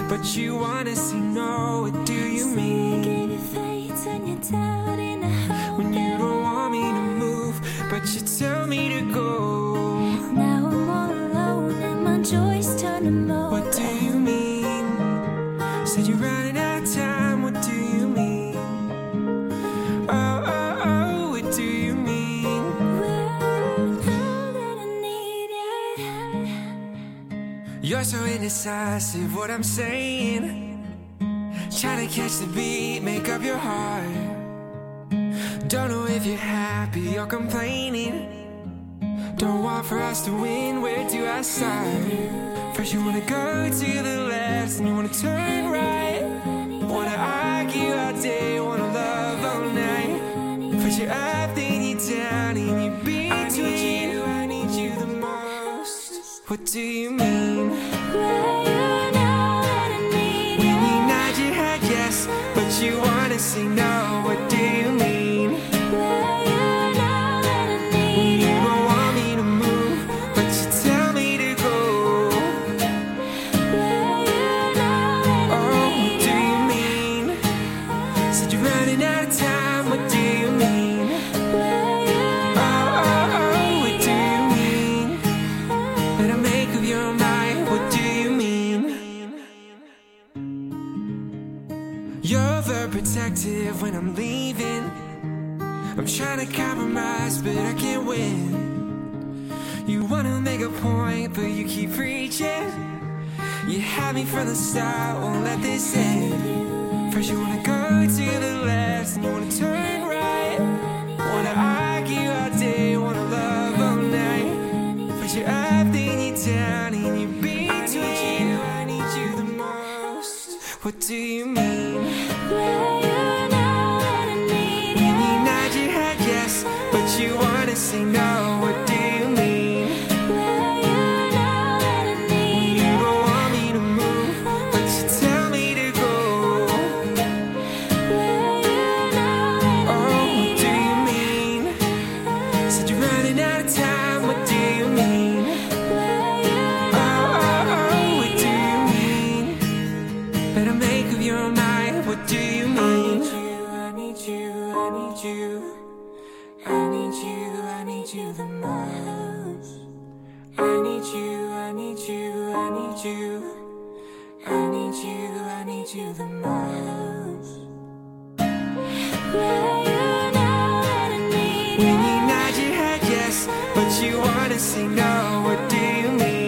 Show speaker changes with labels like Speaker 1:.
Speaker 1: but you wanna say no. What do you mean?
Speaker 2: Give you faith and you doubt in a hope
Speaker 1: When you
Speaker 2: that
Speaker 1: don't want me to move, but you tell me to go.
Speaker 2: now I'm all alone and my joys turn to mold.
Speaker 1: What do you mean? Said you're running out of time. What do you mean? Oh, oh, oh, what do you mean?
Speaker 2: All that I need, yeah.
Speaker 1: You're so indecisive, what I'm saying. Trying to catch the beat, make up your heart. Don't know if you're happy or complaining. Don't want for us to win, where do I start? First you wanna go to the left, and you wanna turn right. Wanna argue all day, wanna love all night. First you're up, then you're down, and you're between. I need you the most. What do you mean?
Speaker 2: Where you know that I need
Speaker 1: When
Speaker 2: you.
Speaker 1: you nod your head yes, but you wanna say no. What do you mean?
Speaker 2: Where you know that I need
Speaker 1: You
Speaker 2: you.
Speaker 1: don't want me to move, but you tell me to go.
Speaker 2: Where you know that I
Speaker 1: Oh, what
Speaker 2: need
Speaker 1: do
Speaker 2: you.
Speaker 1: you mean? Said you're running out of time. What do you mean?
Speaker 2: Where you
Speaker 1: Oh,
Speaker 2: know
Speaker 1: oh,
Speaker 2: that I
Speaker 1: oh,
Speaker 2: need
Speaker 1: what do you mean? Better make up your mind. What do you mean? You're very protective when I'm leaving. I'm trying to compromise, but I can't win. You wanna make a point, but you keep preaching. You had me from the start, won't let this end. First you wanna go to the left, and you wanna turn right. Wanna argue all day, wanna love all night. But you're up, then you're down, and you're between. I need you the most. What do you mean?
Speaker 2: Where you know that I need
Speaker 1: When
Speaker 2: you.
Speaker 1: you nod your head yes, but you wanna say no. What do you mean?
Speaker 2: Where you know that I need
Speaker 1: You
Speaker 2: you.
Speaker 1: don't want me to move, but you tell me to go.
Speaker 2: Where you know that I
Speaker 1: Oh, what
Speaker 2: need
Speaker 1: do
Speaker 2: you.
Speaker 1: you mean? Said you're running out of time. What do you mean?
Speaker 2: Where you
Speaker 1: Oh,
Speaker 2: know
Speaker 1: oh,
Speaker 2: that I
Speaker 1: oh, what
Speaker 2: need
Speaker 1: do
Speaker 2: you.
Speaker 1: you mean? Better make up your mind. What do you mean? I need you, I need you, I need you, I need you the most. I need you, I need you, I need you, I need you, I need you the most.
Speaker 2: Where you know that I need
Speaker 1: When
Speaker 2: you.
Speaker 1: you nod your head yes, but you wanna say no. What do you mean?